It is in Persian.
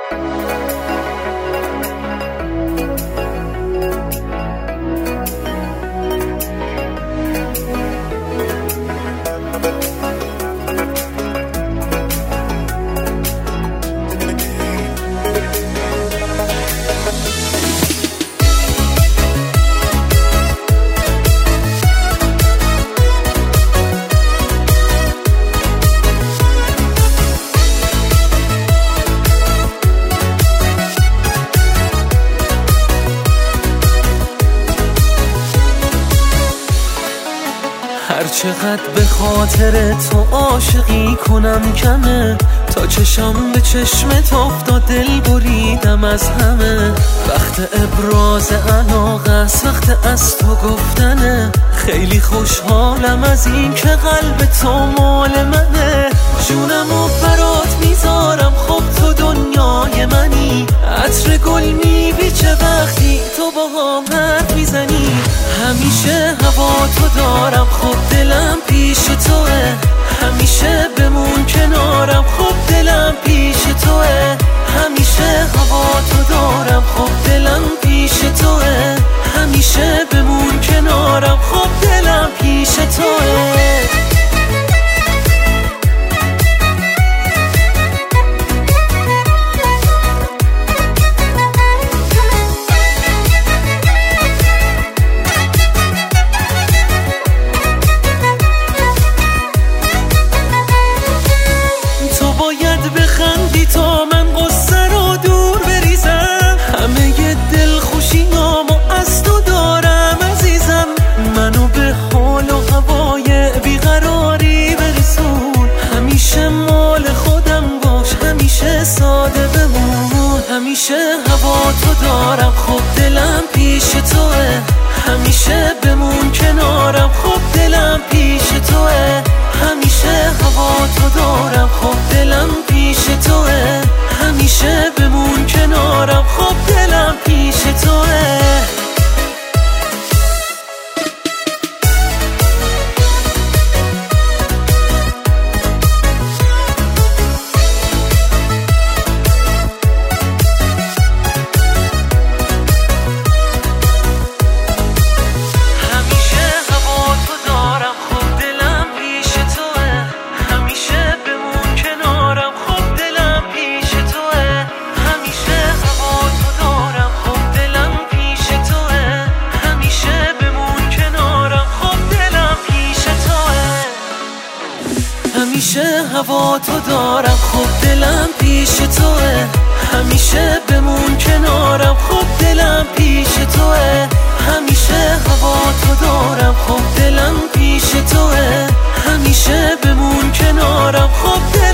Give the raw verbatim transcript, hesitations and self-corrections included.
هر چقدر به خاطر تو عاشقی کنم کمه، تا چشم به چشمت افتاد دل بریدم از همه. وقت ابراز علاقه است، وقت از تو گفتنه، خیلی خوشحالم از این که قلب تو مال منه. جونمو برات میذارم، خب تو دنیای منی، عطر گل میبیچه وقتی تو با هم حرف میزنی. همیشه هوا تو دارم، خب دلم پیش توه، همیشه بمون کنارم، خب دلم پیش توه. همیشه هوا تو دارم، خب دلم پیش توه، همیشه بمون کنارم، خب دلم پیش توه. بخندی تا من قصه رو دور بریزم، همه ی دل خوشیامو از تو دارم عزیزم. منو به حال و هوای بیقراری برسون، همیشه مال خودم باش، همیشه ساده بمون. همیشه هوا تو دارم، خب دلم پیش توه، همیشه بمون کنارم، خب دلم پیش توه. همیشه هوا تو دارم، خب دلم پیش توه، همیشه بمون کنارم، خب دلم پیش توه. همیشه هوا تو دارم، خب دلم پیش توه، همیشه بمون کنارم، خب دلم پیش توه. همیشه هوا تو دارم، خب دلم پیش توه، همیشه بمون کنارم، خب دلم